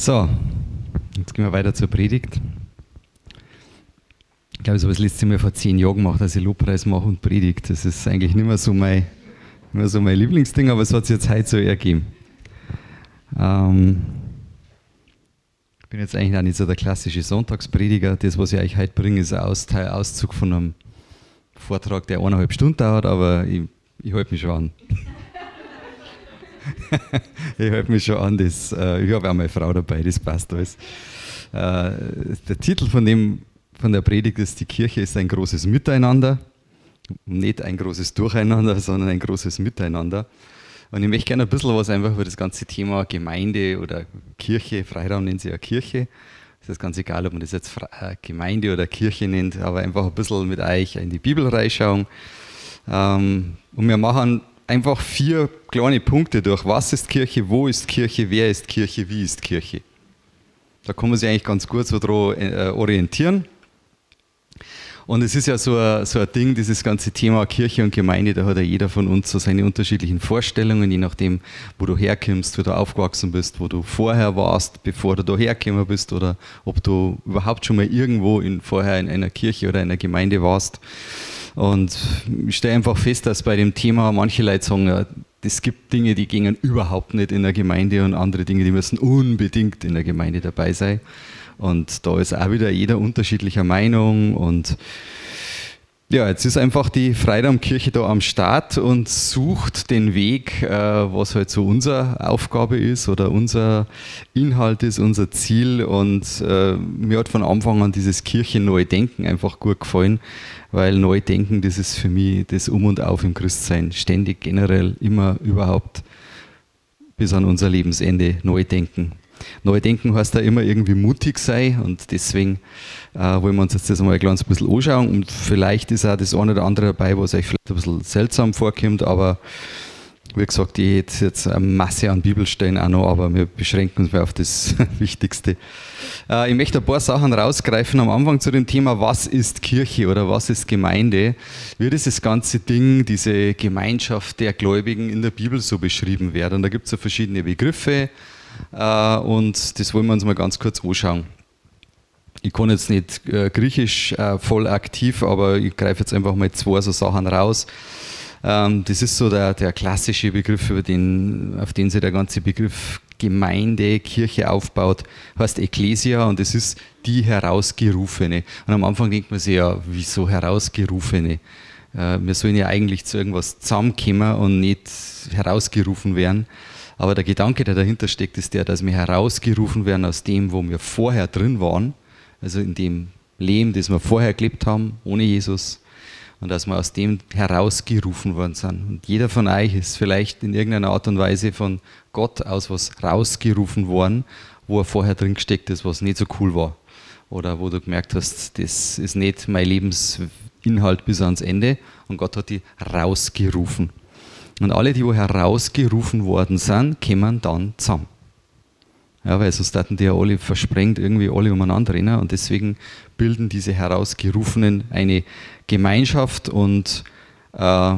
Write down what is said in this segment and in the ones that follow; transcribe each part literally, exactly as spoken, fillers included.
So, jetzt gehen wir weiter zur Predigt. Ich glaube, so was letzte Mal vor zehn Jahren gemacht, dass ich Lobpreis mache und Predigt. Das ist eigentlich nicht mehr so mein, nicht mehr so mein Lieblingsding, aber es hat sich jetzt heute so ergeben. Ähm, ich bin jetzt eigentlich auch nicht so der klassische Sonntagsprediger. Das, was ich euch heute bringe, ist ein Auszug von einem Vortrag, der eineinhalb Stunden dauert, aber ich, ich halte mich schon an. ich halte mich schon an, das, äh, ich habe auch meine Frau dabei, das passt alles. Äh, der Titel von, dem, von der Predigt ist: Die Kirche ist ein großes Miteinander. Nicht ein großes Durcheinander, sondern ein großes Miteinander. Und ich möchte gerne ein bisschen was einfach über das ganze Thema Gemeinde oder Kirche, Freiraum nennen sie ja Kirche. Es ist ganz egal, ob man das jetzt Gemeinde oder Kirche nennt, aber einfach ein bisschen mit euch in die Bibel reinschauen. Und wir machen einfach vier kleine Punkte durch. Was ist Kirche, wo ist Kirche, wer ist Kirche, wie ist Kirche. Da kann man sich eigentlich ganz gut so dran orientieren. Und es ist ja so ein, so ein Ding, dieses ganze Thema Kirche und Gemeinde, da hat ja jeder von uns so seine unterschiedlichen Vorstellungen, je nachdem, wo du herkommst, wo du aufgewachsen bist, wo du vorher warst, bevor du da hergekommen bist, oder ob du überhaupt schon mal irgendwo in, vorher in einer Kirche oder einer Gemeinde warst. Und ich stelle einfach fest, dass bei dem Thema manche Leute sagen, ja, es gibt Dinge, die gehen überhaupt nicht in der Gemeinde, und andere Dinge, die müssen unbedingt in der Gemeinde dabei sein. Und da ist auch wieder jeder unterschiedlicher Meinung. Und ja, jetzt ist einfach die Freiraumkirche da am Start und sucht den Weg, äh, was halt so unsere Aufgabe ist oder unser Inhalt ist, unser Ziel. Und äh, mir hat von Anfang an dieses Kirche-Neu-Denken einfach gut gefallen, weil Neu-Denken, das ist für mich das Um und Auf im Christsein. Ständig, generell, immer, überhaupt, bis an unser Lebensende Neu-Denken. Neu-Denken heißt da immer irgendwie mutig sein, und deswegen äh, wollen wir uns jetzt das mal ein kleines bisschen anschauen, und vielleicht ist auch das eine oder andere dabei, was euch vielleicht ein bisschen seltsam vorkommt, aber wie gesagt, ich hätte jetzt eine Masse an Bibelstellen auch noch, aber wir beschränken uns mal auf das Wichtigste. Äh, ich möchte ein paar Sachen rausgreifen am Anfang zu dem Thema, was ist Kirche oder was ist Gemeinde? Wie dieses ganze Ding, diese Gemeinschaft der Gläubigen in der Bibel so beschrieben wird. Und da gibt es so verschiedene Begriffe, äh, und das wollen wir uns mal ganz kurz anschauen. Ich kann jetzt nicht äh, Griechisch äh, voll aktiv, aber ich greife jetzt einfach mal zwei so Sachen raus. Ähm, das ist so der, der klassische Begriff, über den, auf den sich der ganze Begriff Gemeinde, Kirche aufbaut, heißt Ekklesia, und das ist die Herausgerufene. Und am Anfang denkt man sich ja, wieso Herausgerufene? Äh, wir sollen ja eigentlich zu irgendwas zusammenkommen und nicht herausgerufen werden. Aber der Gedanke, der dahinter steckt, ist der, dass wir herausgerufen werden aus dem, wo wir vorher drin waren, also in dem Leben, das wir vorher gelebt haben, ohne Jesus, und dass wir aus dem herausgerufen worden sind. Und jeder von euch ist vielleicht in irgendeiner Art und Weise von Gott aus was rausgerufen worden, wo er vorher drin gesteckt ist, was nicht so cool war. Oder wo du gemerkt hast, das ist nicht mein Lebensinhalt bis ans Ende, und Gott hat die rausgerufen. Und alle, die wo herausgerufen worden sind, kommen dann zusammen. Ja, weil sonst hatten die ja alle versprengt irgendwie alle umeinander rennen, und deswegen bilden diese Herausgerufenen eine Gemeinschaft. Und äh,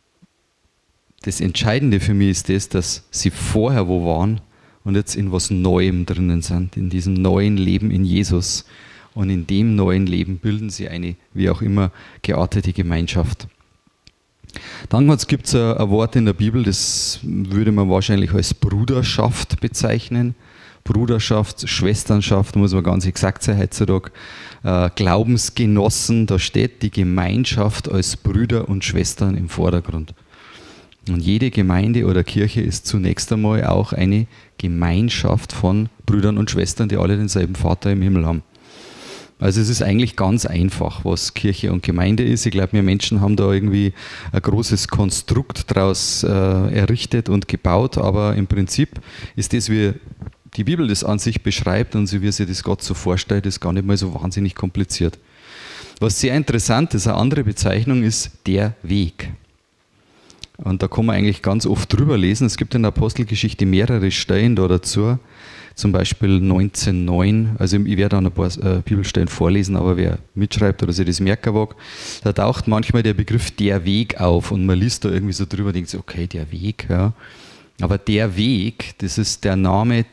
das Entscheidende für mich ist das, dass sie vorher wo waren und jetzt in was Neuem drinnen sind, in diesem neuen Leben in Jesus. Und in dem neuen Leben bilden sie eine, wie auch immer, geartete Gemeinschaft. Dann gibt es ein, ein Wort in der Bibel, das würde man wahrscheinlich als Bruderschaft bezeichnen. Bruderschaft, Schwesternschaft, muss man ganz exakt sein heutzutage. Äh, Glaubensgenossen, da steht die Gemeinschaft als Brüder und Schwestern im Vordergrund. Und jede Gemeinde oder Kirche ist zunächst einmal auch eine Gemeinschaft von Brüdern und Schwestern, die alle denselben Vater im Himmel haben. Also es ist eigentlich ganz einfach, was Kirche und Gemeinde ist. Ich glaube, wir Menschen haben da irgendwie ein großes Konstrukt daraus äh, errichtet und gebaut, aber im Prinzip ist das, wie die Bibel das an sich beschreibt und so wie sich das Gott so vorstellt, ist gar nicht mal so wahnsinnig kompliziert. Was sehr interessant ist, eine andere Bezeichnung ist der Weg. Und da kann man eigentlich ganz oft drüber lesen. Es gibt in der Apostelgeschichte mehrere Stellen da dazu. Zum Beispiel neunzehn neun, also ich werde dann ein paar äh, Bibelstellen vorlesen, aber wer mitschreibt oder sich das merken mag, da taucht manchmal der Begriff der Weg auf, und man liest da irgendwie so drüber und denkt sich, okay, der Weg, ja. Aber der Weg, das ist der Name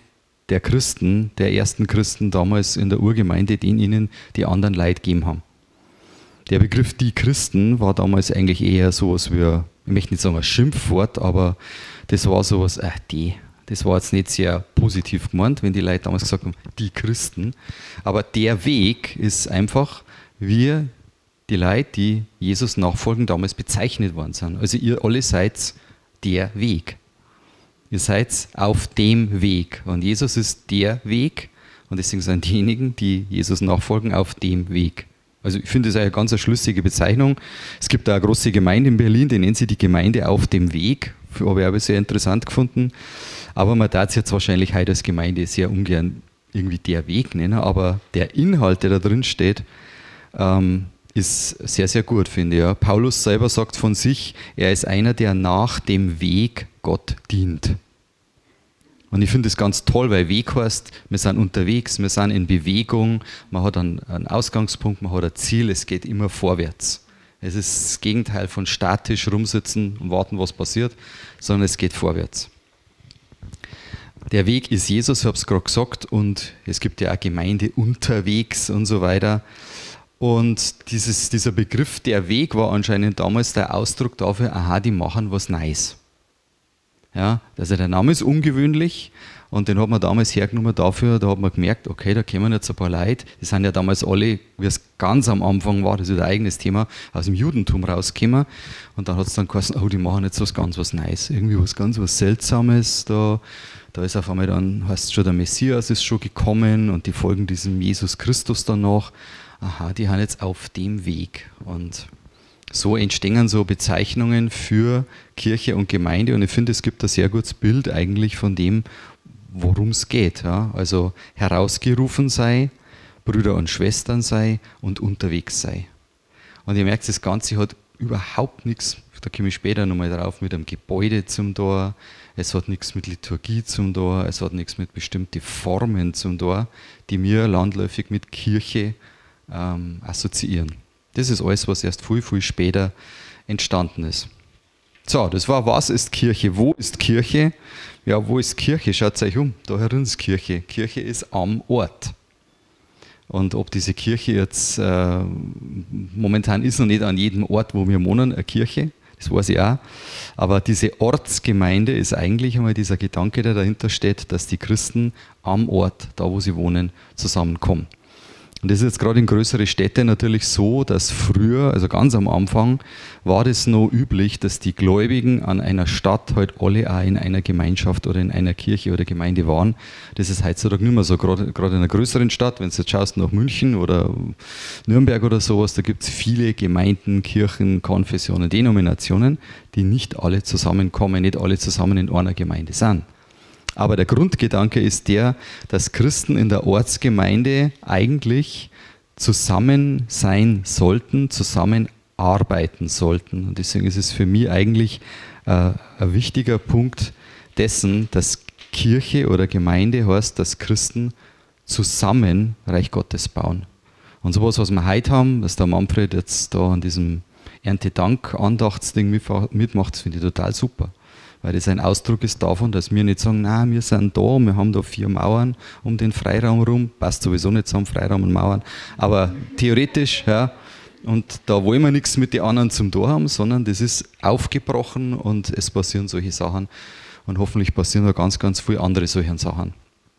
der Christen, der ersten Christen damals in der Urgemeinde, den ihnen die anderen Leid gegeben haben. Der Begriff die Christen war damals eigentlich eher sowas wie, ich möchte nicht sagen ein Schimpfwort, aber das war sowas, äh, die, das war jetzt nicht sehr positiv gemeint, wenn die Leute damals gesagt haben, die Christen. Aber der Weg ist einfach, wir, die Leute, die Jesus nachfolgen, damals bezeichnet worden sind. Also ihr alle seid der Weg. Ihr seid auf dem Weg. Und Jesus ist der Weg. Und deswegen sind diejenigen, die Jesus nachfolgen, auf dem Weg. Also ich finde das eine ganz eine schlüssige Bezeichnung. Es gibt da eine große Gemeinde in Berlin, die nennt sie die Gemeinde auf dem Weg. Habe ich aber sehr interessant gefunden. Aber man darf es jetzt wahrscheinlich heute als Gemeinde sehr ungern irgendwie der Weg nennen. Aber der Inhalt, der da drin steht, ähm, ist sehr, sehr gut, finde ich. Ja. Paulus selber sagt von sich, er ist einer, der nach dem Weg Gott dient. Und ich finde das ganz toll, weil Weg heißt, wir sind unterwegs, wir sind in Bewegung, man hat einen, einen Ausgangspunkt, man hat ein Ziel, es geht immer vorwärts. Es ist das Gegenteil von statisch rumsitzen und warten, was passiert, sondern es geht vorwärts. Der Weg ist Jesus, ich habe es gerade gesagt, und es gibt ja auch Gemeinde unterwegs und so weiter. Und dieses, dieser Begriff, der Weg, war anscheinend damals der Ausdruck dafür, aha, die machen was Neues. Ja, also der Name ist ungewöhnlich und den hat man damals hergenommen dafür, da hat man gemerkt, okay, da kommen jetzt ein paar Leute, die sind ja damals alle, wie es ganz am Anfang war, das ist ein eigenes Thema, aus dem Judentum rausgekommen und dann hat es dann geheißen, oh, die machen jetzt was ganz was Neues, irgendwie was ganz was Seltsames, da, da ist auf einmal dann, heißt schon, der Messias ist schon gekommen und die folgen diesem Jesus Christus danach. Aha, die haben jetzt auf dem Weg. Und so entstehen so Bezeichnungen für Kirche und Gemeinde. Und ich finde, es gibt ein sehr gutes Bild eigentlich von dem, worum es geht. Ja? Also herausgerufen sei, Brüder und Schwestern sei und unterwegs sei. Und ihr merkt, das Ganze hat überhaupt nichts, da komme ich später nochmal drauf, mit einem Gebäude zum Tor. Es hat nichts mit Liturgie zum Tor. Es hat nichts mit bestimmten Formen zum Tor, die wir landläufig mit Kirche Ähm, assoziieren. Das ist alles, was erst viel, viel später entstanden ist. So, das war, was ist Kirche? Wo ist Kirche? Ja, wo ist Kirche? Schaut euch um, da herin ist Kirche. Kirche ist am Ort. Und ob diese Kirche jetzt, äh, momentan ist noch nicht an jedem Ort, wo wir wohnen, eine Kirche, das weiß ich auch, aber diese Ortsgemeinde ist eigentlich einmal dieser Gedanke, der dahinter steht, dass die Christen am Ort, da wo sie wohnen, zusammenkommen. Und das ist jetzt gerade in größeren Städten natürlich so, dass früher, also ganz am Anfang, war das noch üblich, dass die Gläubigen an einer Stadt halt alle auch in einer Gemeinschaft oder in einer Kirche oder Gemeinde waren. Das ist heutzutage nicht mehr so, gerade, gerade in einer größeren Stadt, wenn du jetzt schaust nach München oder Nürnberg oder sowas, da gibt es viele Gemeinden, Kirchen, Konfessionen, Denominationen, die nicht alle zusammenkommen, nicht alle zusammen in einer Gemeinde sind. Aber der Grundgedanke ist der, dass Christen in der Ortsgemeinde eigentlich zusammen sein sollten, zusammenarbeiten sollten. Und deswegen ist es für mich eigentlich äh, ein wichtiger Punkt dessen, dass Kirche oder Gemeinde heißt, dass Christen zusammen Reich Gottes bauen. Und sowas, was wir heute haben, was der Manfred jetzt da an diesem Erntedank-Andachtsding mitmacht, finde ich total super. Weil das ein Ausdruck ist davon, dass wir nicht sagen, na, wir sind da, wir haben da vier Mauern um den Freiraum rum, passt sowieso nicht zusammen, Freiraum und Mauern, aber theoretisch, ja, und da wollen wir nichts mit den anderen zum Tor haben, sondern das ist aufgebrochen und es passieren solche Sachen und hoffentlich passieren noch ganz, ganz viele andere solche Sachen.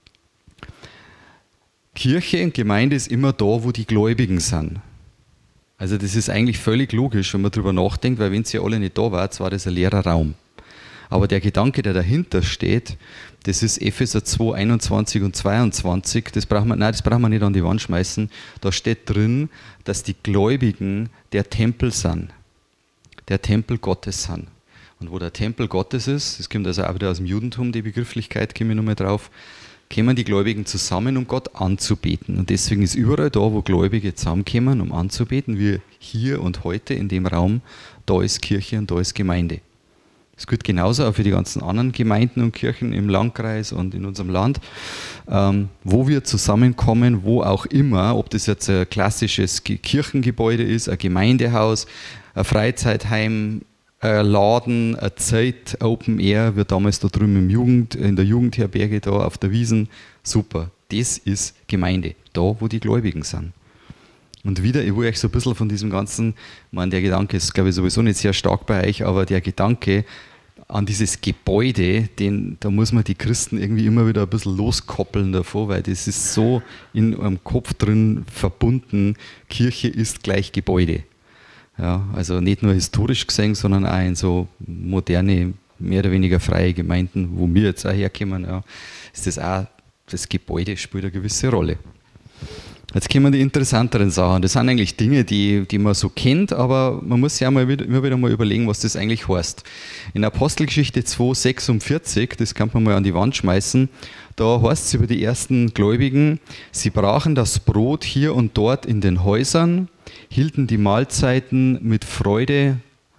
Kirche und Gemeinde ist immer da, wo die Gläubigen sind. Also das ist eigentlich völlig logisch, wenn man darüber nachdenkt, weil wenn sie alle nicht da waren, war das ein leerer Raum. Aber der Gedanke, der dahinter steht, das ist Epheser zwei, einundzwanzig und zweiundzwanzig, das braucht man, nein, das braucht man nicht an die Wand schmeißen. Da steht drin, dass die Gläubigen der Tempel sind, der Tempel Gottes sind. Und wo der Tempel Gottes ist, das kommt also auch wieder aus dem Judentum, die Begrifflichkeit, komme ich nochmal drauf, kommen die Gläubigen zusammen, um Gott anzubeten. Und deswegen ist überall da, wo Gläubige zusammenkommen, um anzubeten, wie hier und heute in dem Raum, da ist Kirche und da ist Gemeinde. Das gilt genauso auch für die ganzen anderen Gemeinden und Kirchen im Landkreis und in unserem Land, ähm, wo wir zusammenkommen, wo auch immer, ob das jetzt ein klassisches Kirchengebäude ist, ein Gemeindehaus, ein Freizeitheim, ein Laden, eine Zeit, Open Air, wie damals da drüben im Jugend, in der Jugendherberge da auf der Wiesn. Super, das ist Gemeinde, da wo die Gläubigen sind. Und wieder, ich will euch so ein bisschen von diesem ganzen, ich meine, der Gedanke ist, glaube ich, sowieso nicht sehr stark bei euch, aber der Gedanke an dieses Gebäude, den, da muss man die Christen irgendwie immer wieder ein bisschen loskoppeln davor, weil das ist so in eurem Kopf drin verbunden, Kirche ist gleich Gebäude. Ja, also nicht nur historisch gesehen, sondern auch in so moderne, mehr oder weniger freie Gemeinden, wo wir jetzt auch herkommen, ja, ist das auch, das Gebäude spielt eine gewisse Rolle. Jetzt kommen die interessanteren Sachen. Das sind eigentlich Dinge, die, die man so kennt, aber man muss sich auch mal wieder, immer wieder mal überlegen, was das eigentlich heißt. In Apostelgeschichte zwei sechsundvierzig, das kann man mal an die Wand schmeißen, da heißt es über die ersten Gläubigen, sie brachen das Brot hier und dort in den Häusern, hielten die Mahlzeiten mit Freude.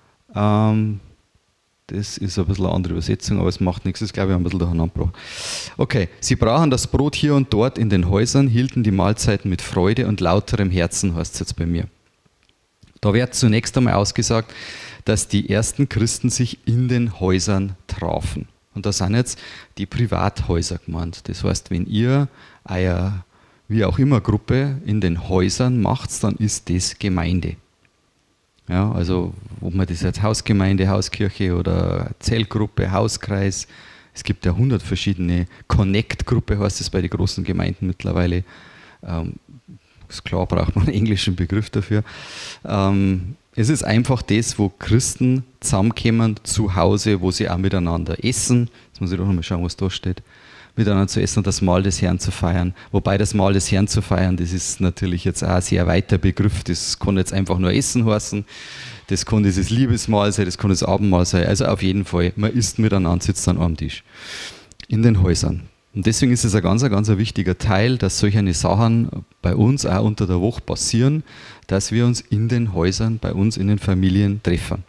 Ähm, das ist ein bisschen eine andere Übersetzung, aber es macht nichts, das glaube ich ein bisschen durcheinander gebracht. Okay, sie brachen das Brot hier und dort in den Häusern, hielten die Mahlzeiten mit Freude und lauterem Herzen, heißt es jetzt bei mir. Da wird zunächst einmal ausgesagt, dass die ersten Christen sich in den Häusern trafen. Und da sind jetzt die Privathäuser gemeint. Das heißt, wenn ihr euer, wie auch immer, Gruppe in den Häusern macht, dann ist das Gemeinde. Ja, also ob man das jetzt Hausgemeinde, Hauskirche oder Zellgruppe, Hauskreis, es gibt ja hundert verschiedene, Connect-Gruppe heißt es bei den großen Gemeinden mittlerweile. Ähm, ist klar, braucht man einen englischen Begriff dafür. Ähm, es ist einfach das, wo Christen zusammenkommen zu Hause, wo sie auch miteinander essen. Jetzt muss ich doch nochmal schauen, was da steht. Miteinander zu essen und das Mahl des Herrn zu feiern. Wobei das Mahl des Herrn zu feiern, das ist natürlich jetzt auch ein sehr weiter Begriff. Das kann jetzt einfach nur Essen heißen. Das kann dieses Liebesmahl sein, das kann das Abendmahl sein. Also auf jeden Fall, man isst miteinander, sitzt dann am Tisch. In den Häusern. Und deswegen ist es ein ganz, ganz ein wichtiger Teil, dass solche Sachen bei uns auch unter der Woche passieren, dass wir uns in den Häusern, bei uns in den Familien treffen.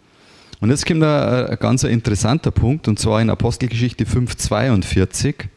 Und jetzt kommt ein, ein ganz interessanter Punkt, und zwar in Apostelgeschichte fünf zweiundvierzig.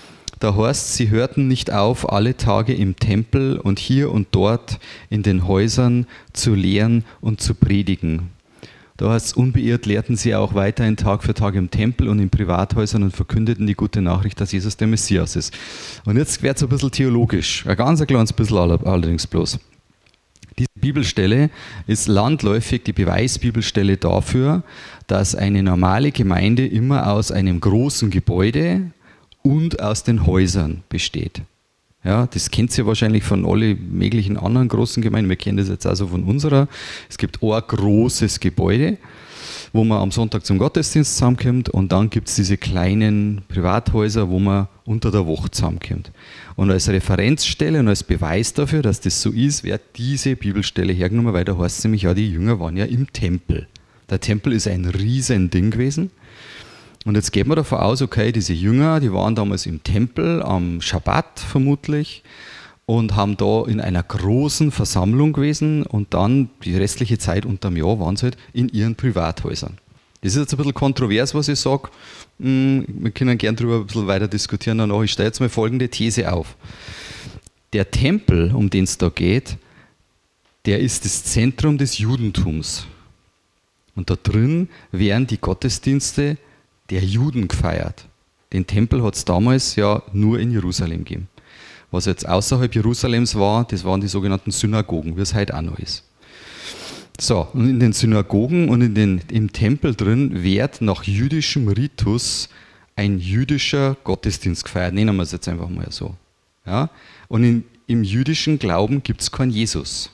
Da heißt, sie hörten nicht auf, alle Tage im Tempel und hier und dort in den Häusern zu lehren und zu predigen. Da heißt es, unbeirrt lehrten sie auch weiterhin Tag für Tag im Tempel und in Privathäusern und verkündeten die gute Nachricht, dass Jesus der Messias ist. Und jetzt wird es ein bisschen theologisch, ein ganz kleines bisschen allerdings bloß. Diese Bibelstelle ist landläufig die Beweisbibelstelle dafür, dass eine normale Gemeinde immer aus einem großen Gebäude und aus den Häusern besteht. Ja, das kennt ihr wahrscheinlich von allen möglichen anderen großen Gemeinden. Wir kennen das jetzt also von unserer. Es gibt ein großes Gebäude, wo man am Sonntag zum Gottesdienst zusammenkommt, und dann gibt es diese kleinen Privathäuser, wo man unter der Woche zusammenkommt. Und als Referenzstelle und als Beweis dafür, dass das so ist, wird diese Bibelstelle hergenommen, weil da heißt es nämlich, ja, die Jünger waren ja im Tempel. Der Tempel ist ein riesen Ding gewesen. Und jetzt geht man davon aus, okay, diese Jünger, die waren damals im Tempel am Schabbat vermutlich und haben da in einer großen Versammlung gewesen, und dann die restliche Zeit unterm Jahr waren sie halt in ihren Privathäusern. Das ist jetzt ein bisschen kontrovers, was ich sage. Wir können gerne darüber ein bisschen weiter diskutieren danach. Ich stelle jetzt mal folgende These auf. Der Tempel, um den es da geht, der ist das Zentrum des Judentums. Und da drin werden die Gottesdienste der Juden gefeiert. Den Tempel hat es damals ja nur in Jerusalem gegeben. Was jetzt außerhalb Jerusalems war, das waren die sogenannten Synagogen, wie es heute auch noch ist. So, und in den Synagogen und in den, im Tempel drin wird nach jüdischem Ritus ein jüdischer Gottesdienst gefeiert. Nennen wir es jetzt einfach mal so. Ja? Und in, im jüdischen Glauben gibt es keinen Jesus.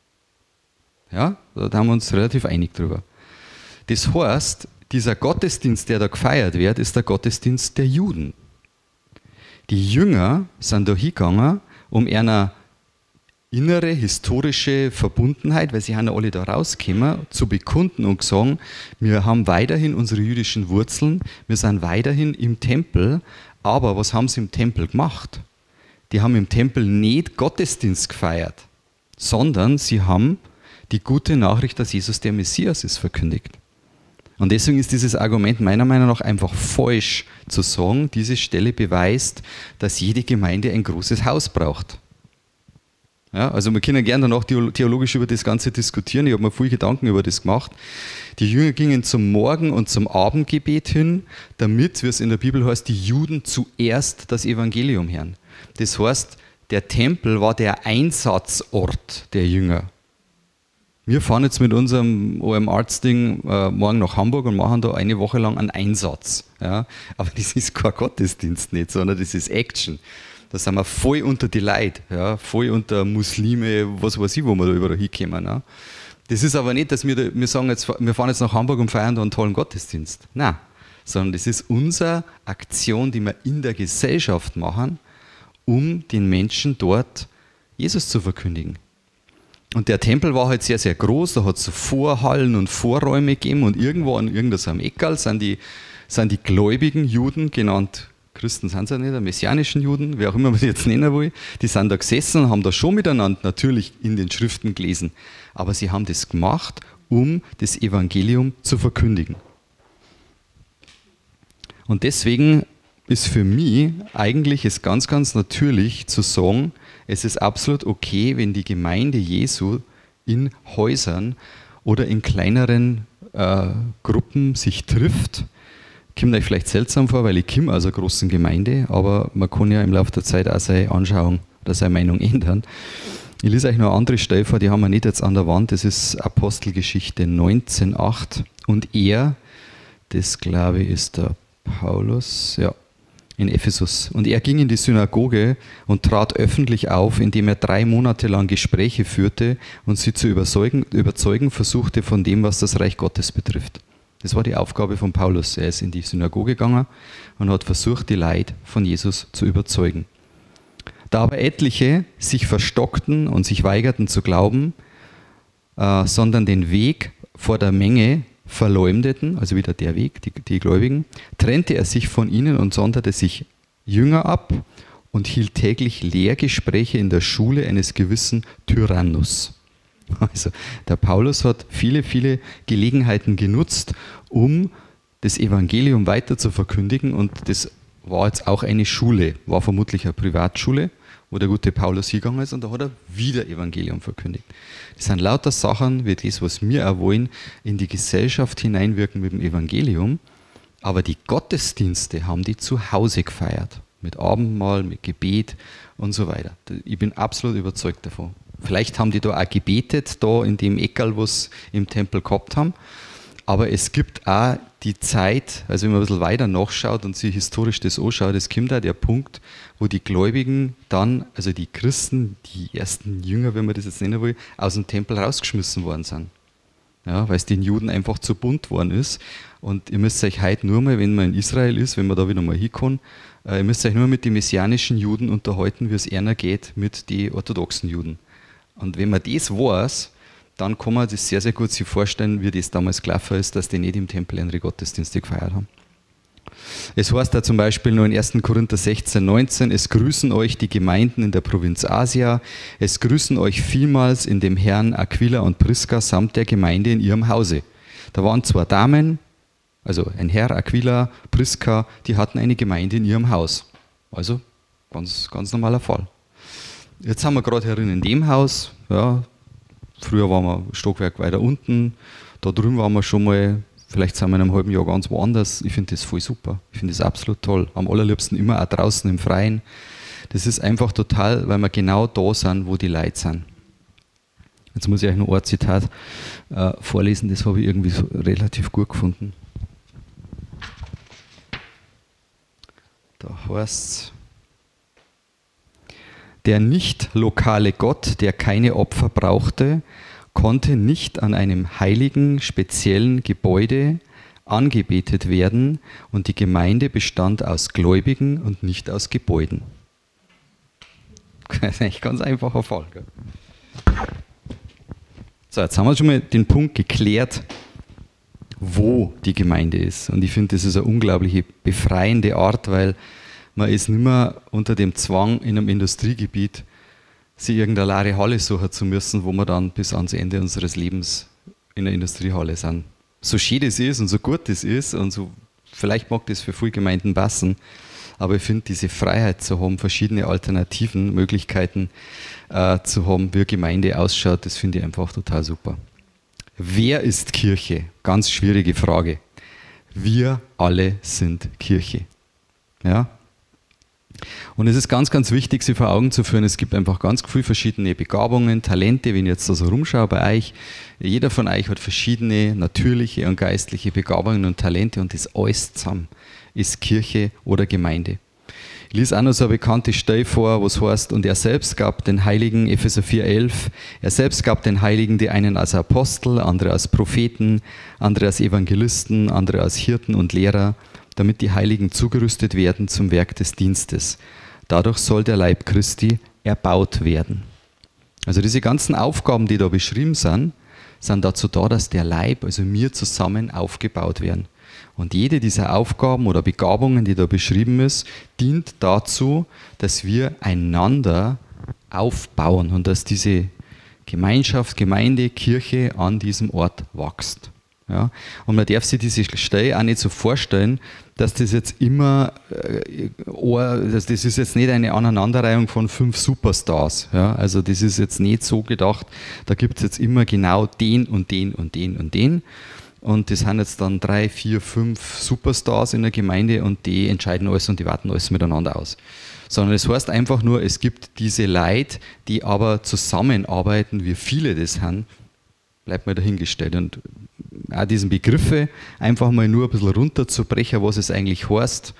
Ja? Da haben wir uns relativ einig drüber. Das heißt, dieser Gottesdienst, der da gefeiert wird, ist der Gottesdienst der Juden. Die Jünger sind da hingegangen, um einer innere historische Verbundenheit, weil sie haben ja alle da rausgekommen, zu bekunden und sagen, wir haben weiterhin unsere jüdischen Wurzeln, wir sind weiterhin im Tempel, aber was haben sie im Tempel gemacht? Die haben im Tempel nicht Gottesdienst gefeiert, sondern sie haben die gute Nachricht, dass Jesus der Messias ist, verkündigt. Und deswegen ist dieses Argument meiner Meinung nach einfach falsch zu sagen, diese Stelle beweist, dass jede Gemeinde ein großes Haus braucht. Ja, also wir können gerne danach theologisch über das Ganze diskutieren. Ich habe mir viele Gedanken über das gemacht. Die Jünger gingen zum Morgen- und zum Abendgebet hin, damit, wie es in der Bibel heißt, die Juden zuerst das Evangelium hören. Das heißt, der Tempel war der Einsatzort der Jünger. Wir fahren jetzt mit unserem O M Arts-Ding äh, morgen nach Hamburg und machen da eine Woche lang einen Einsatz. Ja? Aber das ist kein Gottesdienst nicht, sondern das ist Action. Da sind wir voll unter die Leute, ja, voll unter Muslime, was weiß ich, wo wir da überall hinkommen. Ja. Das ist aber nicht, dass wir, da, wir sagen, jetzt, wir fahren jetzt nach Hamburg und feiern da einen tollen Gottesdienst. Nein, sondern das ist unsere Aktion, die wir in der Gesellschaft machen, um den Menschen dort Jesus zu verkündigen. Und der Tempel war halt sehr, sehr groß, da hat es so Vorhallen und Vorräume gegeben und irgendwo an irgendeinem Eckerl sind die, sind die gläubigen Juden genannt. Christen sind es ja nicht, messianischen Juden, wer auch immer man die jetzt nennen will, die sind da gesessen und haben da schon miteinander natürlich in den Schriften gelesen. Aber sie haben das gemacht, um das Evangelium zu verkündigen. Und deswegen ist für mich eigentlich es ganz, ganz natürlich zu sagen, es ist absolut okay, wenn die Gemeinde Jesu in Häusern oder in kleineren äh, Gruppen sich trifft. Kommt euch vielleicht seltsam vor, weil ich komme aus einer großen Gemeinde, aber man kann ja im Laufe der Zeit auch seine Anschauung oder seine Meinung ändern. Ich lese euch noch eine andere Stelle vor, die haben wir nicht jetzt an der Wand, das ist Apostelgeschichte neunzehn acht. Und er, das glaube ich ist der Paulus, ja, in Ephesus. Und er ging in die Synagoge und trat öffentlich auf, indem er drei Monate lang Gespräche führte und sie zu überzeugen, überzeugen versuchte von dem, was das Reich Gottes betrifft. Das war die Aufgabe von Paulus. Er ist in die Synagoge gegangen und hat versucht, die Leute von Jesus zu überzeugen. Da aber etliche sich verstockten und sich weigerten zu glauben, äh, sondern den Weg vor der Menge verleumdeten, also wieder der Weg, die, die Gläubigen, trennte er sich von ihnen und sonderte sich Jünger ab und hielt täglich Lehrgespräche in der Schule eines gewissen Tyrannus. Also der Paulus hat viele, viele Gelegenheiten genutzt, um das Evangelium weiter zu verkündigen, und das war jetzt auch eine Schule, war vermutlich eine Privatschule, wo der gute Paulus hingegangen ist, und da hat er wieder Evangelium verkündigt. Das sind lauter Sachen, wie das, was wir auch wollen, in die Gesellschaft hineinwirken mit dem Evangelium, aber die Gottesdienste haben die zu Hause gefeiert, mit Abendmahl, mit Gebet und so weiter. Ich bin absolut überzeugt davon. Vielleicht haben die da auch gebetet, da in dem Eckerl, was sie im Tempel gehabt haben. Aber es gibt auch die Zeit, also wenn man ein bisschen weiter nachschaut und sich historisch das anschaut, es kommt auch der Punkt, wo die Gläubigen dann, also die Christen, die ersten Jünger, wenn man das jetzt nennen will, aus dem Tempel rausgeschmissen worden sind. Ja, weil es den Juden einfach zu bunt worden ist. Und ihr müsst euch heute nur mal, wenn man in Israel ist, wenn man da wieder mal hinkommt, äh, ihr müsst euch nur mit den messianischen Juden unterhalten, wie es eher geht mit den orthodoxen Juden. Und wenn man das weiß, dann kann man das sehr, sehr gut sich vorstellen, wie das damals gelaufen ist, dass die nicht im Tempel ihre Gottesdienste gefeiert haben. Es heißt da zum Beispiel nur in ersten Korinther sechzehn neunzehn, es grüßen euch die Gemeinden in der Provinz Asia, es grüßen euch vielmals in dem Herrn Aquila und Priska samt der Gemeinde in ihrem Hause. Da waren zwei Damen, also ein Herr, Aquila, Priska, die hatten eine Gemeinde in ihrem Haus. Also ganz, ganz normaler Fall. Jetzt haben wir gerade herin in dem Haus, ja, früher waren wir ein Stockwerk weiter unten, da drüben waren wir schon mal, vielleicht sind wir in einem halben Jahr ganz woanders. Ich finde das voll super, ich finde das absolut toll. Am allerliebsten immer auch draußen im Freien. Das ist einfach total, weil wir genau da sind, wo die Leute sind. Jetzt muss ich euch noch ein Zitat äh, vorlesen, das habe ich irgendwie so relativ gut gefunden. Da heißt es: Der nicht lokale Gott, der keine Opfer brauchte, konnte nicht an einem heiligen, speziellen Gebäude angebetet werden, und die Gemeinde bestand aus Gläubigen und nicht aus Gebäuden. Das ist eigentlich ganz einfacher Fall. Gell? So, jetzt haben wir schon mal den Punkt geklärt, wo die Gemeinde ist. Und ich finde, das ist eine unglaubliche befreiende Art, weil man ist nicht mehr unter dem Zwang, in einem Industriegebiet sich irgendeine leere Halle suchen zu müssen, wo wir dann bis ans Ende unseres Lebens in der Industriehalle sind. So schön das ist und so gut das ist und so, vielleicht mag das für viele Gemeinden passen, aber ich finde, diese Freiheit zu haben, verschiedene Alternativen, Möglichkeiten äh, zu haben, wie Gemeinde ausschaut, das finde ich einfach total super. Wer ist Kirche? Ganz schwierige Frage. Wir alle sind Kirche. Ja? Und es ist ganz, ganz wichtig, sich vor Augen zu führen, es gibt einfach ganz viele verschiedene Begabungen, Talente, wenn ich jetzt da so rumschaue bei euch. Jeder von euch hat verschiedene natürliche und geistliche Begabungen und Talente und das alles zusammen ist Kirche oder Gemeinde. Ich lese auch noch so eine bekannte Stelle vor, wo es heißt, und er selbst gab den Heiligen, Epheser vier elf, er selbst gab den Heiligen die einen als Apostel, andere als Propheten, andere als Evangelisten, andere als Hirten und Lehrer, damit die Heiligen zugerüstet werden zum Werk des Dienstes. Dadurch soll der Leib Christi erbaut werden. Also diese ganzen Aufgaben, die da beschrieben sind, sind dazu da, dass der Leib, also wir zusammen aufgebaut werden. Und jede dieser Aufgaben oder Begabungen, die da beschrieben ist, dient dazu, dass wir einander aufbauen und dass diese Gemeinschaft, Gemeinde, Kirche an diesem Ort wächst. Ja? Und man darf sich diese Stelle auch nicht so vorstellen, dass das jetzt immer, äh, das ist jetzt nicht eine Aneinanderreihung von fünf Superstars. Ja? Also das ist jetzt nicht so gedacht, da gibt es jetzt immer genau den und den und den und den. Und das sind jetzt dann drei, vier, fünf Superstars in der Gemeinde und die entscheiden alles und die warten alles miteinander aus. Sondern es heißt einfach nur, es gibt diese Leute, die aber zusammenarbeiten, wie viele das sind, bleibt mal dahingestellt. Und auch diesen Begriffe einfach mal nur ein bisschen runterzubrechen, was es eigentlich heißt.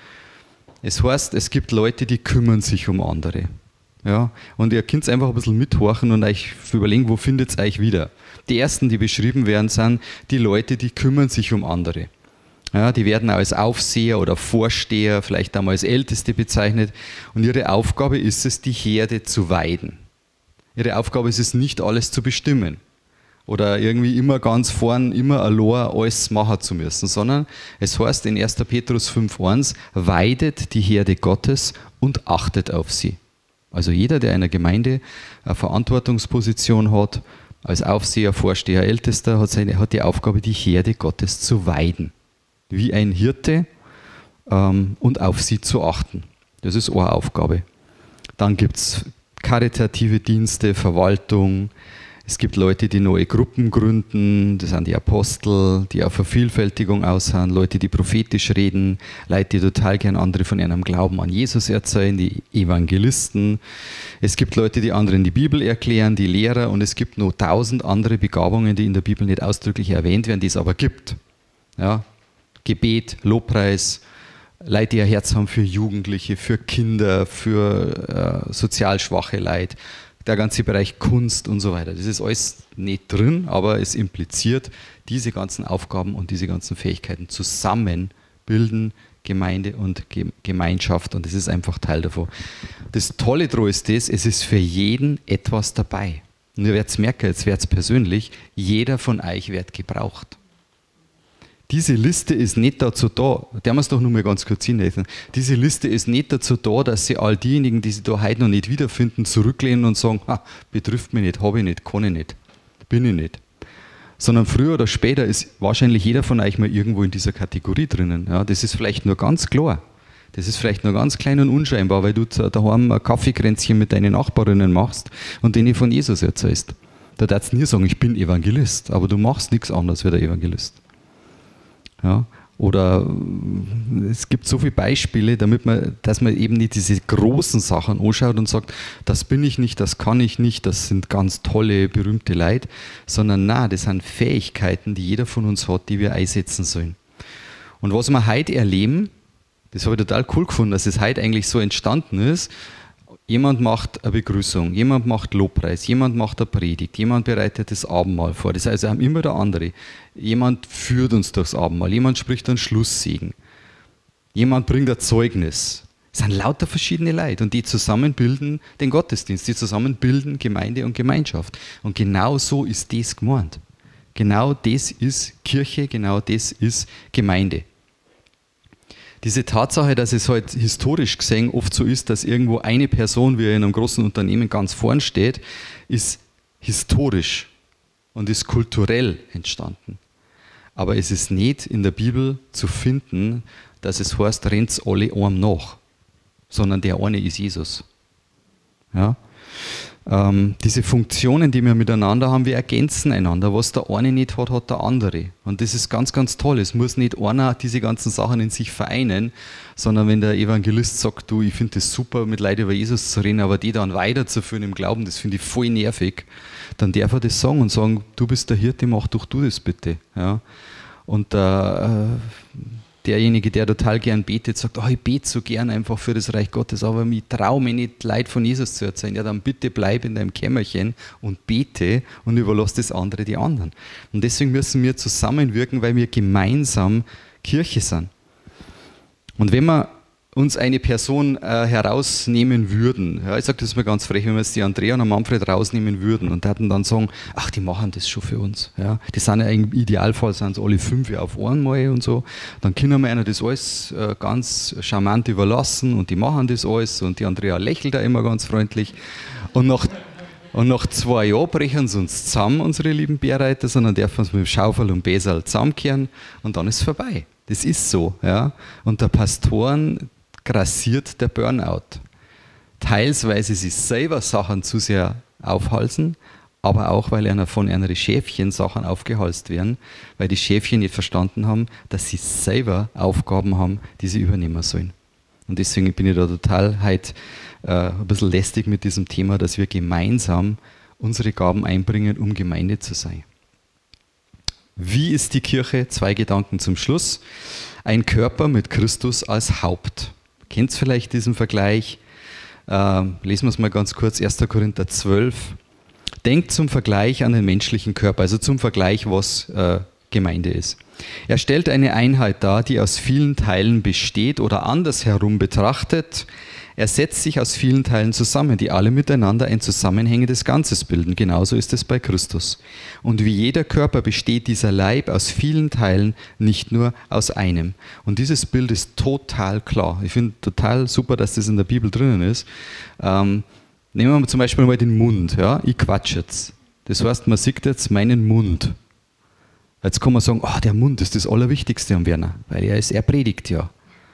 Es heißt, es gibt Leute, die kümmern sich um andere. Ja? Und ihr könnt einfach ein bisschen mithorchen und euch überlegen, wo findet ihr euch wieder. Die ersten, die beschrieben werden, sind die Leute, die kümmern sich um andere. Ja, die werden als Aufseher oder Vorsteher, vielleicht einmal als Älteste bezeichnet. Und ihre Aufgabe ist es, die Herde zu weiden. Ihre Aufgabe ist es, nicht alles zu bestimmen. Oder irgendwie immer ganz vorn, immer allein alles machen zu müssen. Sondern es heißt in erster Petrus fünf eins, weidet die Herde Gottes und achtet auf sie. Also jeder, der in einer Gemeinde eine Verantwortungsposition hat, als Aufseher, Vorsteher, Ältester, hat, seine, hat die Aufgabe, die Herde Gottes zu weiden. Wie ein Hirte ähm, und auf sie zu achten. Das ist eine Aufgabe. Dann gibt es karitative Dienste, Verwaltung. Es gibt Leute, die neue Gruppen gründen, das sind die Apostel, die auf Vervielfältigung aus sind, Leute, die prophetisch reden, Leute, die total gern andere von ihrem Glauben an Jesus erzählen, die Evangelisten. Es gibt Leute, die anderen die Bibel erklären, die Lehrer, und es gibt noch tausend andere Begabungen, die in der Bibel nicht ausdrücklich erwähnt werden, die es aber gibt. Ja? Gebet, Lobpreis, Leute, die ein Herz haben für Jugendliche, für Kinder, für äh, sozial schwache Leute. Der ganze Bereich Kunst und so weiter. Das ist alles nicht drin, aber es impliziert, diese ganzen Aufgaben und diese ganzen Fähigkeiten zusammen bilden Gemeinde und Gemeinschaft, und das ist einfach Teil davon. Das Tolle daran ist das, es ist für jeden etwas dabei. Und ihr werdet merken, jetzt wird es persönlich, jeder von euch wird gebraucht. Diese Liste ist nicht dazu da, der muss doch nur mal ganz kurz hinlesen, diese Liste ist nicht dazu da, dass sie all diejenigen, die sie da heute noch nicht wiederfinden, zurücklehnen und sagen, ha, betrifft mich nicht, habe ich nicht, kann ich nicht, bin ich nicht. Sondern früher oder später ist wahrscheinlich jeder von euch mal irgendwo in dieser Kategorie drinnen. Ja, das ist vielleicht nur ganz klar, das ist vielleicht nur ganz klein und unscheinbar, weil du daheim ein Kaffeekränzchen mit deinen Nachbarinnen machst und denen von Jesus erzählst. Da darfst du nie sagen, ich bin Evangelist, aber du machst nichts anderes wie der Evangelist. Ja, oder es gibt so viele Beispiele, damit man, dass man eben nicht diese großen Sachen anschaut und sagt, das bin ich nicht, das kann ich nicht, das sind ganz tolle, berühmte Leute, sondern nein, das sind Fähigkeiten, die jeder von uns hat, die wir einsetzen sollen. Und was wir heute erleben, das habe ich total cool gefunden, dass es heute eigentlich so entstanden ist. Jemand macht eine Begrüßung, jemand macht Lobpreis, jemand macht eine Predigt, jemand bereitet das Abendmahl vor. Das heißt, wir haben immer der andere. Jemand führt uns durchs Abendmahl, jemand spricht einen Schlusssegen, jemand bringt ein Zeugnis. Es sind lauter verschiedene Leute und die zusammen bilden den Gottesdienst, die zusammen bilden Gemeinde und Gemeinschaft. Und genau so ist das gemeint. Genau das ist Kirche, genau das ist Gemeinde. Diese Tatsache, dass es halt historisch gesehen oft so ist, dass irgendwo eine Person, wie in einem großen Unternehmen ganz vorn steht, ist historisch und ist kulturell entstanden. Aber es ist nicht in der Bibel zu finden, dass es heißt, rennt's alle einem nach. sondern der eine ist Jesus. Ja? Ähm, diese Funktionen, die wir miteinander haben, wir ergänzen einander. Was der eine nicht hat, hat der andere. Und das ist ganz, ganz toll. Es muss nicht einer diese ganzen Sachen in sich vereinen, sondern wenn der Evangelist sagt, du, ich finde es super, mit Leuten über Jesus zu reden, aber die dann weiterzuführen im Glauben, das finde ich voll nervig, dann darf er das sagen und sagen, du bist der Hirte, mach doch du das bitte. Ja? Und äh, derjenige, der total gern betet, sagt, oh, ich bete so gern einfach für das Reich Gottes, aber ich traue mich nicht, Leid von Jesus zu erzählen. Ja, dann bitte bleib in deinem Kämmerchen und bete und überlass das andere die anderen. Und deswegen müssen wir zusammenwirken, weil wir gemeinsam Kirche sind. Und wenn wir uns eine Person äh, herausnehmen würden, ja, ich sage das mal ganz frech, wenn wir jetzt die Andrea und den Manfred rausnehmen würden und hätten dann sagen, ach, die machen das schon für uns. Ja. Die sind ja im Idealfall sind es alle fünf Jahre auf einmal und so. Dann können wir ihnen das alles äh, ganz charmant überlassen und die machen das alles und die Andrea lächelt da immer ganz freundlich. Und nach, und nach zwei Jahren brechen sie uns zusammen, unsere lieben Bärreiter, sondern dürfen sie mit Schaufel und Besal zusammenkehren und dann ist es vorbei. Das ist so. Ja. Und der Pastoren grassiert der Burnout. Teils, weil sie sich selber Sachen zu sehr aufhalsen, aber auch, weil einer von ihren Schäfchen Sachen aufgehalst werden, weil die Schäfchen nicht verstanden haben, dass sie selber Aufgaben haben, die sie übernehmen sollen. Und deswegen bin ich da total heute äh, ein bisschen lästig mit diesem Thema, dass wir gemeinsam unsere Gaben einbringen, um Gemeinde zu sein. Wie ist die Kirche? Zwei Gedanken zum Schluss. Ein Körper mit Christus als Haupt. Kennt ihr vielleicht diesen Vergleich? Äh, lesen wir es mal ganz kurz, erster Korinther zwölf. Denkt zum Vergleich an den menschlichen Körper, also zum Vergleich, was äh, Gemeinde ist. Er stellt eine Einheit dar, die aus vielen Teilen besteht oder andersherum betrachtet. Er setzt sich aus vielen Teilen zusammen, die alle miteinander ein zusammenhängendes Ganzes bilden. Genauso ist es bei Christus. Und wie jeder Körper besteht dieser Leib aus vielen Teilen, nicht nur aus einem. Und dieses Bild ist total klar. Ich finde total super, dass das in der Bibel drinnen ist. Ähm, nehmen wir zum Beispiel mal den Mund. Ja? Ich quatsch jetzt. Das heißt, man sieht jetzt meinen Mund. Jetzt kann man sagen, oh, der Mund ist das Allerwichtigste am Werner, weil er ist, er predigt ja.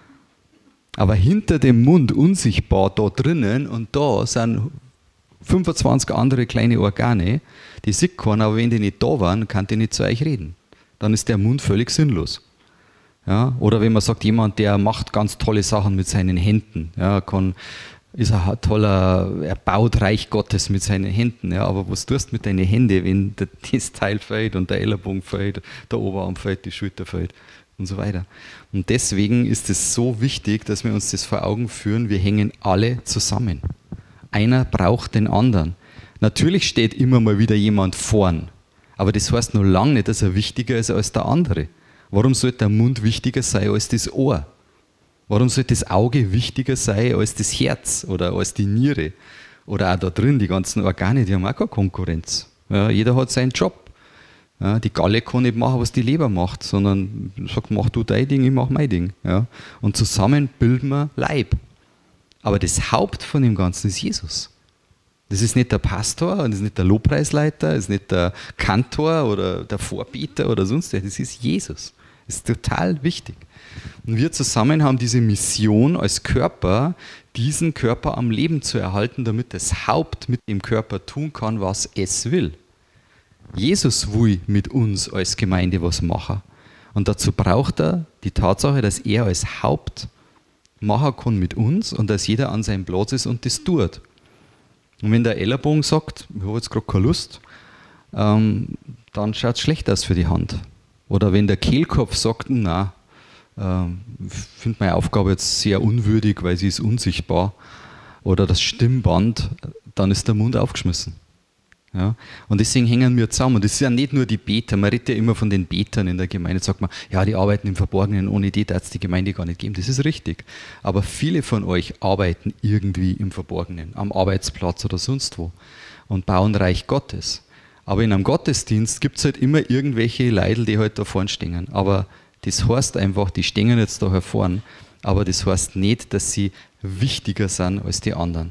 Aber hinter dem Mund unsichtbar da drinnen und da sind fünfundzwanzig andere kleine Organe, die sieht keiner, aber wenn die nicht da waren, kann die nicht zu euch reden. Dann ist der Mund völlig sinnlos. Ja? Oder wenn man sagt, jemand, der macht ganz tolle Sachen mit seinen Händen, ja, kann, ist ein toller, er baut Reich Gottes mit seinen Händen, ja, aber was tust du mit deinen Händen, wenn das Teil fällt und der Ellenbogen fällt, der Oberarm fällt, die Schulter fällt? Und so weiter. Und deswegen ist es so wichtig, dass wir uns das vor Augen führen, wir hängen alle zusammen. Einer braucht den anderen. Natürlich steht immer mal wieder jemand vorn, aber das heißt noch lange nicht, dass er wichtiger ist als der andere. Warum sollte der Mund wichtiger sein als das Ohr? Warum sollte das Auge wichtiger sein als das Herz oder als die Niere? Oder auch da drin, die ganzen Organe, die haben auch keine Konkurrenz. Ja, jeder hat seinen Job. Ja, die Galle kann nicht machen, was die Leber macht, sondern sagt, mach du dein Ding, ich mach mein Ding. Ja. Und zusammen bilden wir Leib. Aber das Haupt von dem Ganzen ist Jesus. Das ist nicht der Pastor, das ist nicht der Lobpreisleiter, das ist nicht der Kantor oder der Vorbeter oder sonst was, das ist Jesus. Das ist total wichtig. Und wir zusammen haben diese Mission als Körper, diesen Körper am Leben zu erhalten, damit das Haupt mit dem Körper tun kann, was es will. Jesus will mit uns als Gemeinde was machen. Und dazu braucht er die Tatsache, dass er als Haupt machen kann mit uns und dass jeder an seinem Platz ist und das tut. Und wenn der Ellenbogen sagt, ich habe jetzt gerade keine Lust, ähm, dann schaut es schlecht aus für die Hand. Oder wenn der Kehlkopf sagt, na, ähm, ich finde meine Aufgabe jetzt sehr unwürdig, weil sie ist unsichtbar. Oder das Stimmband, dann ist der Mund aufgeschmissen. Ja, und deswegen hängen wir zusammen. Und das sind ja nicht nur die Beter. Man redet ja immer von den Betern in der Gemeinde. Sagt man, ja, die arbeiten im Verborgenen, ohne die darf es die Gemeinde gar nicht geben. Das ist richtig. Aber viele von euch arbeiten irgendwie im Verborgenen, am Arbeitsplatz oder sonst wo und bauen Reich Gottes. Aber in einem Gottesdienst gibt es halt immer irgendwelche Leidl, die halt da vorne stehen. Aber das heißt einfach, die stehen jetzt da hervorn, aber das heißt nicht, dass sie wichtiger sind als die anderen.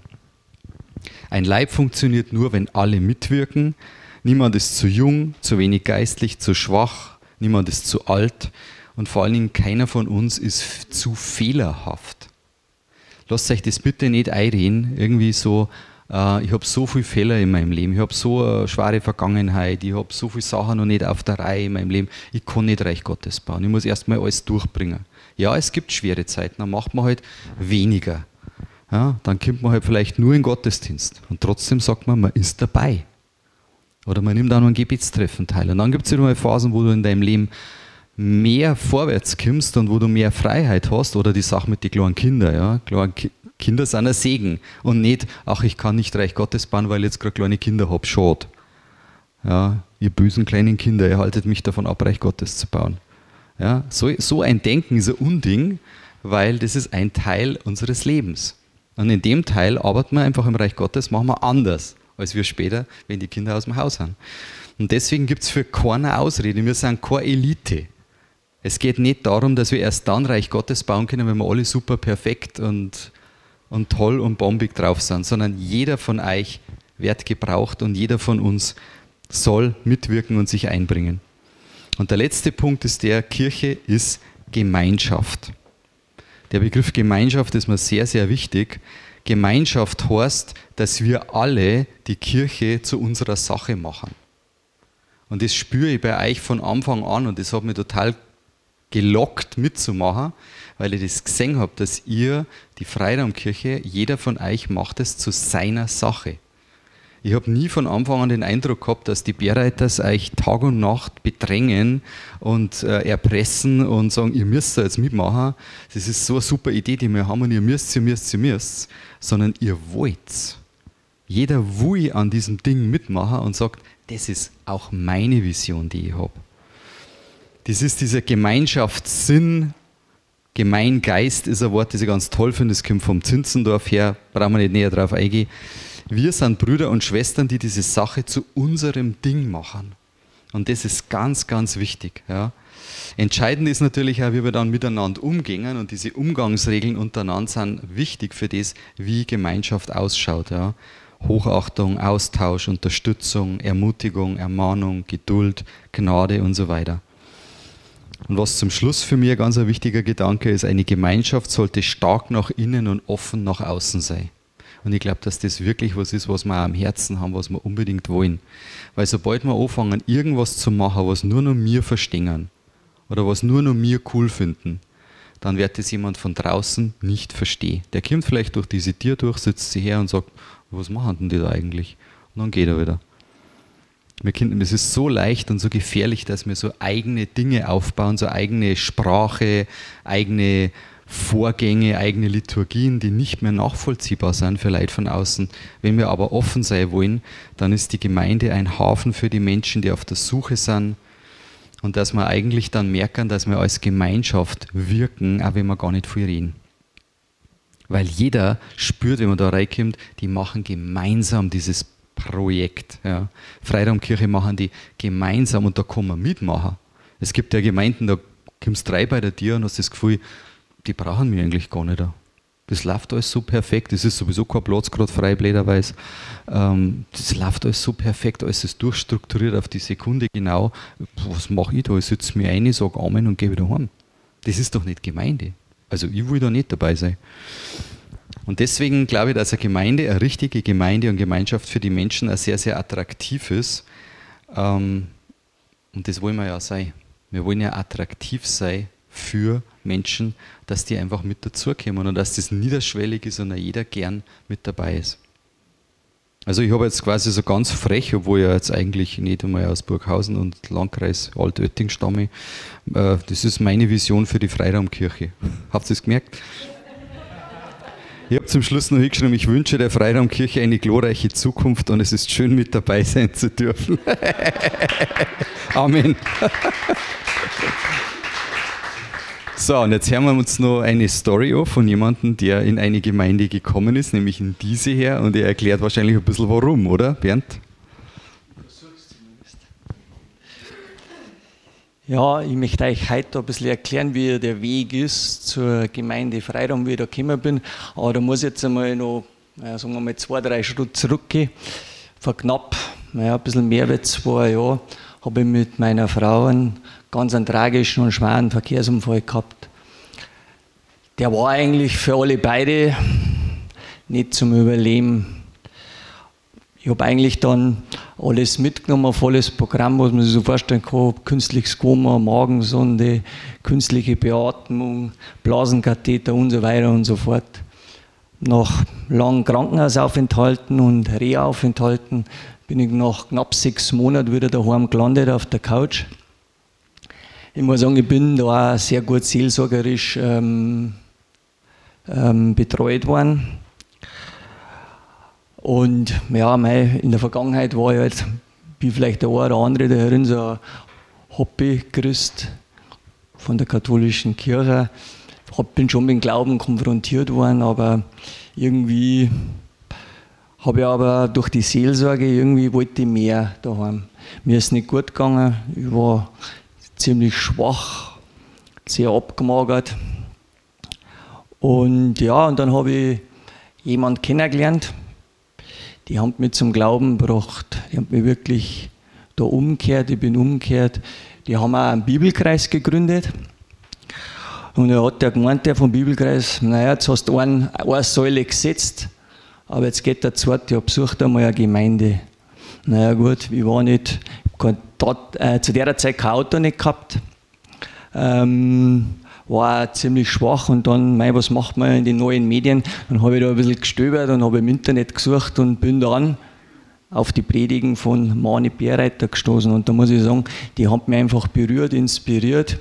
Ein Leib funktioniert nur, wenn alle mitwirken. Niemand ist zu jung, zu wenig geistlich, zu schwach. Niemand ist zu alt. Und vor allen Dingen keiner von uns ist zu fehlerhaft. lasst euch das bitte nicht einreden, irgendwie so, äh, ich habe so viele Fehler in meinem Leben, ich habe so eine schwere Vergangenheit, ich habe so viele Sachen noch nicht auf der Reihe in meinem Leben, ich kann nicht Reich Gottes bauen, ich muss erstmal alles durchbringen. Ja, es gibt schwere Zeiten, dann macht man halt weniger. Ja, dann kommt man halt vielleicht nur in Gottesdienst und trotzdem sagt man, man ist dabei. Oder man nimmt auch noch ein Gebetstreffen teil. Und dann gibt es wieder mal Phasen, wo du in deinem Leben mehr vorwärts kommst und wo du mehr Freiheit hast. Oder die Sache mit den kleinen Kindern. Ja? Kleine Ki- Kinder sind ein Segen. Und nicht, ach, ich kann nicht Reich Gottes bauen, weil ich jetzt gerade kleine Kinder habe. Schade. Ja, ihr bösen kleinen Kinder, ihr haltet mich davon ab, Reich Gottes zu bauen. Ja? So, so ein Denken ist ein Unding, weil das ist ein Teil unseres Lebens. Und in dem Teil arbeiten wir einfach im Reich Gottes, machen wir anders, als wir später, wenn die Kinder aus dem Haus sind. Und deswegen gibt es für keine Ausrede, wir sind keine Elite. Es geht nicht darum, dass wir erst dann Reich Gottes bauen können, wenn wir alle super perfekt und, und toll und bombig drauf sind, sondern jeder von euch wird gebraucht und jeder von uns soll mitwirken und sich einbringen. Und der letzte Punkt ist der, Kirche ist Gemeinschaft. Der Begriff Gemeinschaft ist mir sehr, sehr wichtig. Gemeinschaft heißt, dass wir alle die Kirche zu unserer Sache machen. Und das spüre ich bei euch von Anfang an und das hat mich total gelockt mitzumachen, weil ich das gesehen habe, dass ihr, die Freiraumkirche, jeder von euch macht es zu seiner Sache. Ich habe nie von Anfang an den Eindruck gehabt, dass die Bärreiters euch Tag und Nacht bedrängen und äh, erpressen und sagen, ihr müsst da jetzt mitmachen. Das ist so eine super Idee, die wir haben und ihr müsst, ihr müsst, ihr müsst. Sondern ihr wollt. Jeder will an diesem Ding mitmachen und sagt, das ist auch meine Vision, die ich habe. Das ist dieser Gemeinschaftssinn. Gemeingeist ist ein Wort, das ich ganz toll finde. Das kommt vom Zinzendorf her, brauchen wir nicht näher drauf eingehen. Wir sind Brüder und Schwestern, die diese Sache zu unserem Ding machen. Und das ist ganz, ganz wichtig. Ja. Entscheidend ist natürlich auch, wie wir dann miteinander umgehen. Und diese Umgangsregeln untereinander sind wichtig für das, wie Gemeinschaft ausschaut. Ja. Hochachtung, Austausch, Unterstützung, Ermutigung, Ermahnung, Geduld, Gnade und so weiter. Und was zum Schluss für mich ein ganz wichtiger Gedanke ist, eine Gemeinschaft sollte stark nach innen und offen nach außen sein. Und ich glaube, dass das wirklich was ist, was wir auch am Herzen haben, was wir unbedingt wollen. Weil sobald wir anfangen, irgendwas zu machen, was nur noch wir verstehen oder was nur noch wir cool finden, dann wird das jemand von draußen nicht verstehen. Der kommt vielleicht durch diese Tür durch, sitzt sie her und sagt, was machen denn die da eigentlich? Und dann geht er wieder. Wir können, es ist so leicht und so gefährlich, dass wir so eigene Dinge aufbauen, so eigene Sprache, eigene Vorgänge, eigene Liturgien, die nicht mehr nachvollziehbar sind für Leute von außen. Wenn wir aber offen sein wollen, dann ist die Gemeinde ein Hafen für die Menschen, die auf der Suche sind und dass wir eigentlich dann merken, dass wir als Gemeinschaft wirken, auch wenn wir gar nicht viel reden. Weil jeder spürt, wenn man da reinkommt, die machen gemeinsam dieses Projekt. Ja. Freiraumkirche machen die gemeinsam und da kann man mitmachen. Es gibt ja Gemeinden, da kommst du rein bei der Tür und hast das Gefühl, die brauchen mich eigentlich gar nicht. Das läuft alles so perfekt. Es ist sowieso kein Platz gerade frei, blöderweise. Ähm, das läuft alles so perfekt, alles ist durchstrukturiert auf die Sekunde genau. Was mache ich da? Ich sitze mir ein, sage Amen und gehe wieder heim. Das ist doch nicht Gemeinde. Also ich will da nicht dabei sein. Und deswegen glaube ich, dass eine Gemeinde, eine richtige Gemeinde und Gemeinschaft für die Menschen auch sehr, sehr attraktiv ist. Ähm, und das wollen wir ja sein. Wir wollen ja attraktiv sein für Menschen, dass die einfach mit dazukommen und dass das niederschwellig ist und jeder gern mit dabei ist. Also ich habe jetzt quasi so ganz frech, obwohl ich ja jetzt eigentlich nicht einmal aus Burghausen und Landkreis Altötting stamme, äh, das ist meine Vision für die Freiraumkirche. Habt ihr es gemerkt? Ich habe zum Schluss noch hingeschrieben, ich wünsche der Freiraumkirche eine glorreiche Zukunft und es ist schön, mit dabei sein zu dürfen. Amen. So, und jetzt hören wir uns noch eine Story an von jemandem, der in eine Gemeinde gekommen ist, nämlich in diese her, und er erklärt wahrscheinlich ein bisschen warum, oder Bernd? Ja, ich möchte euch heute ein bisschen erklären, wie der Weg ist zur Gemeinde Freiraum, wie ich da gekommen bin. Aber da muss ich jetzt einmal noch, naja, sagen wir mal, zwei, drei Schritte zurückgehen. Vor knapp, naja, ein bisschen mehr als zwei Jahren habe ich mit meiner Frau einen ganz einen tragischen und schweren Verkehrsunfall gehabt. Der war eigentlich für alle beide nicht zum Überleben. Ich habe eigentlich dann alles mitgenommen, auf alles Programm, was man sich so vorstellen kann. Künstliches Koma, Magensonde, künstliche Beatmung, Blasenkatheter und so weiter und so fort. Nach langen Krankenhausaufenthalten und Reha-Aufenthalten bin ich nach knapp sechs Monaten wieder daheim gelandet auf der Couch. Ich muss sagen, ich bin da auch sehr gut seelsorgerisch ähm, ähm, betreut worden. Und ja, mei, in der Vergangenheit war ich halt, wie vielleicht der eine oder andere da herin, so ein Hobby-Christ von der katholischen Kirche. Ich bin schon mit dem Glauben konfrontiert worden, aber irgendwie habe ich aber durch die Seelsorge, irgendwie wollte ich mehr daheim. Mir ist nicht gut gegangen, ich war ziemlich schwach, sehr abgemagert. Und ja, und dann habe ich jemanden kennengelernt, die haben mich zum Glauben gebracht. Die haben mich wirklich da umgekehrt, ich bin umgekehrt. Die haben auch einen Bibelkreis gegründet. Und er hat der gemeint, der vom Bibelkreis, naja, jetzt hast du ein, eine Säule gesetzt, aber jetzt geht der zweite, ja, besucht einmal eine Gemeinde. Naja gut, ich war nicht, dort, äh, zu der Zeit kein Auto nicht gehabt, ähm, war auch ziemlich schwach und dann, mei, was macht man in den neuen Medien? Dann habe ich da ein bisschen gestöbert und habe im Internet gesucht und bin dann auf die Predigen von Mani Bärreiter gestoßen und da muss ich sagen, die haben mich einfach berührt, inspiriert.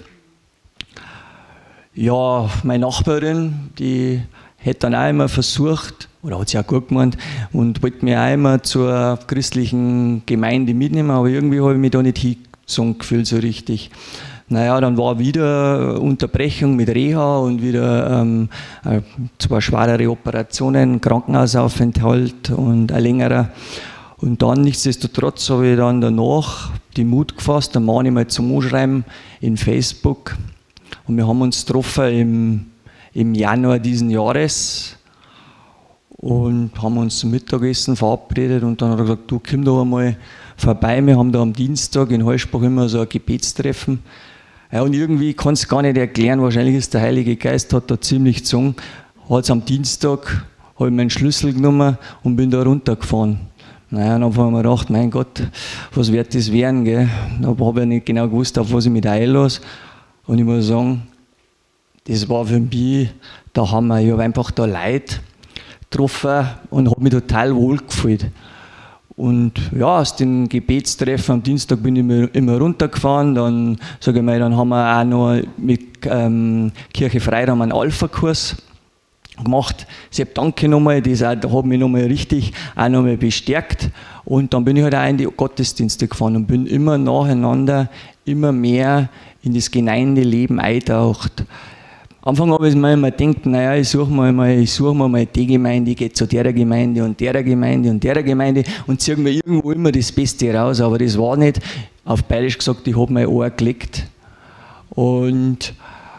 Ja, meine Nachbarin, die hat dann auch immer versucht, oder hat sie auch gut gemeint, und wollte mich auch immer zur christlichen Gemeinde mitnehmen, aber irgendwie habe ich mich da nicht hingezogen gefühlt so richtig. Naja, dann war wieder Unterbrechung mit Reha und wieder ähm, zwei schwerere Operationen, Krankenhausaufenthalt und ein längerer. Und dann, nichtsdestotrotz, habe ich dann danach den Mut gefasst, den Mann mal zum Anschreiben in Facebook. Und wir haben uns getroffen im, im Januar diesen Jahres und haben uns zum Mittagessen verabredet und dann hat er gesagt, du komm da einmal vorbei, wir haben da am Dienstag in Heuschbach immer so ein Gebetstreffen. Ja, und irgendwie kann es gar nicht erklären, wahrscheinlich ist der Heilige Geist, hat da ziemlich gezogen. Hat es am Dienstag, habe ich meinen Schlüssel genommen und bin da runtergefahren. Naja, dann habe ich mir gedacht, mein Gott, was wird das werden, gell? Da habe ich nicht genau gewusst, auf was ich mich einlasse. Und ich muss sagen, das war für mich der Hammer. Ich habe einfach da Leute getroffen und habe mich total wohl gefühlt. Und ja, aus den Gebetstreffen am Dienstag bin ich immer, immer runtergefahren. Dann, sage ich mal, dann haben wir auch noch mit ähm, Kirche Freiraum einen Alpha-Kurs gemacht. Sehr danke nochmal, das hat mich nochmal richtig auch nochmal bestärkt. Und dann bin ich halt auch in die Gottesdienste gefahren und bin immer nacheinander, immer mehr in das Gemeindeleben eingetaucht. Am Anfang habe ich mir immer gedacht, naja, ich suche mal, mal, ich suche mal, mal die Gemeinde, ich gehe zu der Gemeinde und der Gemeinde und der Gemeinde und ziehe mir irgendwo immer das Beste raus, aber das war nicht, auf Bayerisch gesagt, ich habe mein Ohr gelegt. Und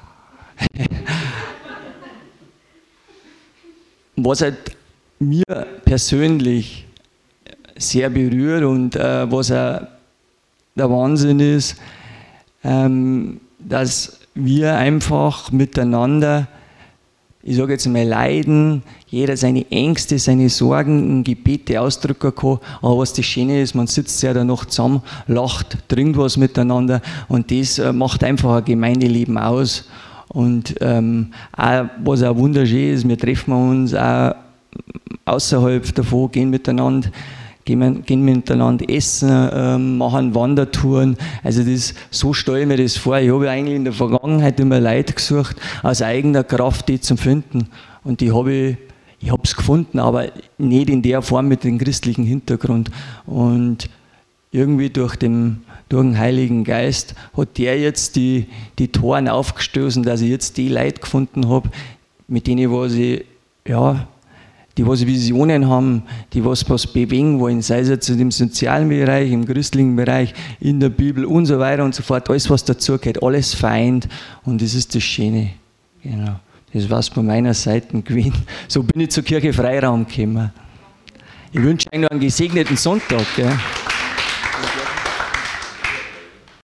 was halt mir persönlich sehr berührt und äh, was auch der Wahnsinn ist, ähm, dass wir einfach miteinander, ich sage jetzt mal, leiden, jeder seine Ängste, seine Sorgen in Gebete ausdrücken kann, aber was das Schöne ist, man sitzt ja dann noch zusammen, lacht, trinkt was miteinander und das äh, macht einfach ein Gemeindeleben aus. Und ähm, auch, was auch wunderschön ist, wir treffen uns auch außerhalb davon, gehen miteinander, gehen, gehen miteinander essen, ähm, machen Wandertouren. Also das, so stelle ich mir das vor. Ich habe eigentlich in der Vergangenheit immer Leute gesucht, aus eigener Kraft die zu finden. Und die habe ich, ich habe es gefunden, aber nicht in der Form mit dem christlichen Hintergrund. Und irgendwie durch den, durch den Heiligen Geist hat der jetzt die, die Toren aufgestoßen, dass ich jetzt die Leute gefunden habe, mit denen was ich, ja, die was Visionen haben, die was, was bewegen wollen, sei es jetzt im sozialen Bereich, im christlichen Bereich, in der Bibel und so weiter und so fort, alles was dazugehört, alles vereint und das ist das Schöne. Genau. Das war es von meiner Seite gewesen. So bin ich zur Kirche Freiraum gekommen. Ich wünsche euch noch einen gesegneten Sonntag. Gell?